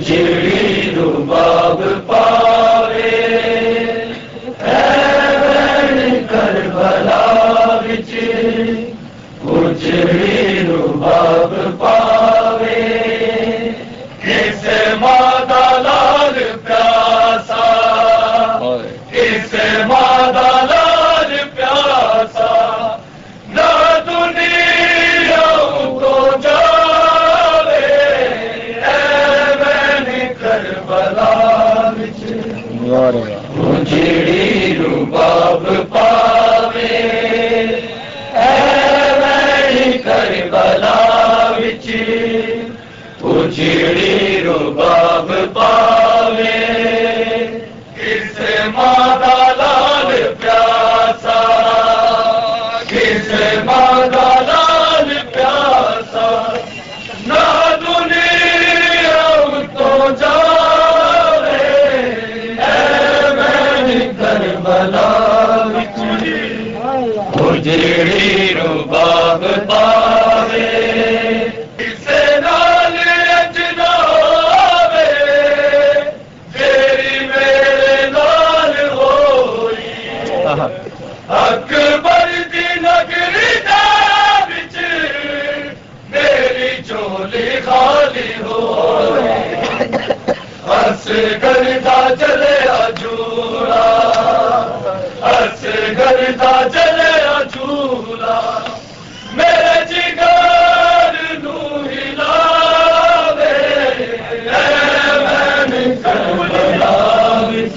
اجڑی رباب پاوے بہن کربلا وچ اجڑی رباب پاوے کس ماں دا لال پیاسا کس ماں دا لال پیاسا نہ دنیا کو جاوے بہن کربلا وچ اجڑی رباب پاوے بہن کربلا وچ اجڑی رباب پاوے کس ماں دا لال پیاسا کس ماں دا لال پیاسا نہ دنیا تو جاوے بہن کربلا وچ اجڑی رباب پاوے اکبر دی نگری دا وچ میری چولی خالی ہوئی اصغر دا چلیا جھولا اصغر دا چلیا جھولا میرے جگر نو ہلاوے بہن کربلا وچ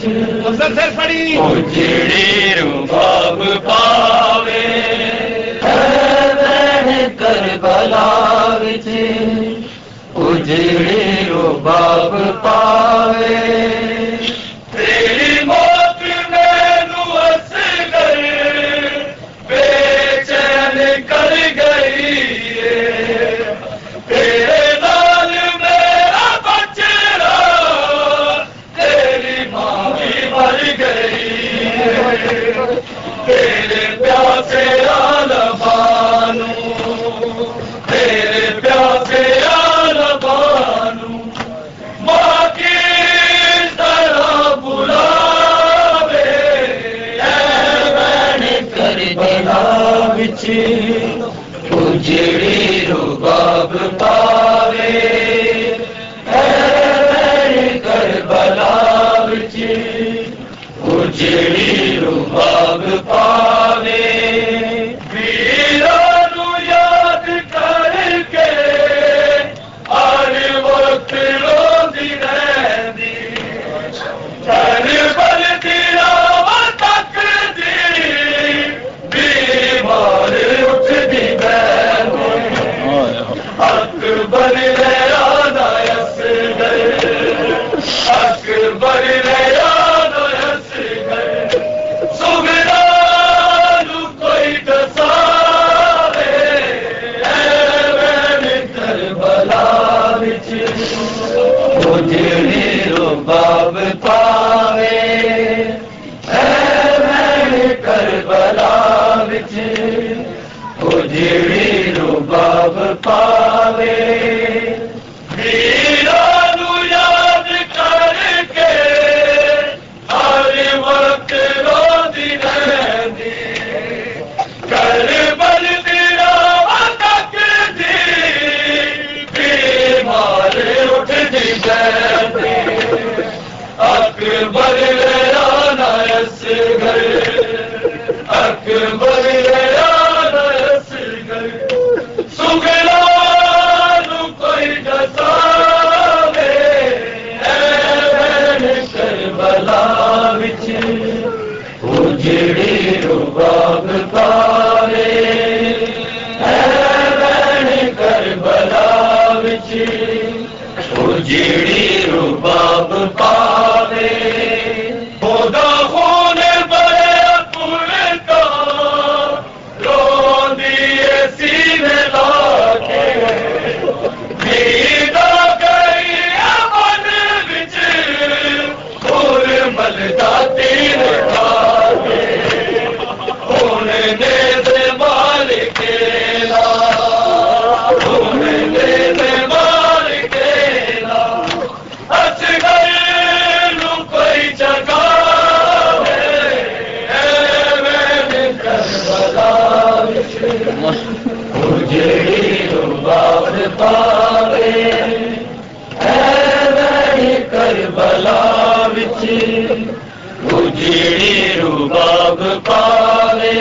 اجڑی رباب پاوے بہن کربلا وچ اجڑی رباب پاوے تیری موت مینوں اصغر بے چین کر گئی تیرے نال میرا بچڑا تیری ماں بھی مر گئی تیرے پیاسے عالمانو تیرے پیاسے عالمانو ماں کی طرح بلاوے بہن کربلا وچ اجڑی رباب پاوے بہن کربلا وچ اجڑی رباب پاوے ویرانو یاد کر کے ہر وقت روندی رہندی کربل دی راہ تکدی بیمار اٹھدی بہندی اکبر لے آنا اصغر اکبر لے آنا اصغر سغرا کوئی دساوے بہن کربلا وچ اجڑی رباب پاوے بہن کربلا وچ اجڑی رباب پاوے ویرانو یاد کر کے ہر وقت روندی رہندی کربل دی راہ تکدی بیمار اٹھدی بہندی اکبر لے آنا اصغر اکبر لے آنا اصغر سغرا کوئی دساوے بہن کربلا وچ اجڑی رباب پاوے بہن کربلا وچ اجڑی رباب پاوے خدا خون بڑے پور کا روندی سینے لا کے دیدا گئی امن وچ خون ملدا تیر کھا کے خون نیز مال کے لا خون نیز مال کے لا اجڑی رباب پاوے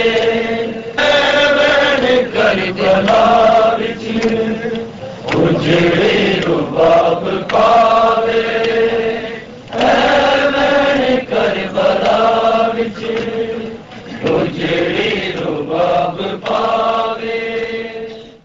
کربلا وچ اجڑی رباب پاوے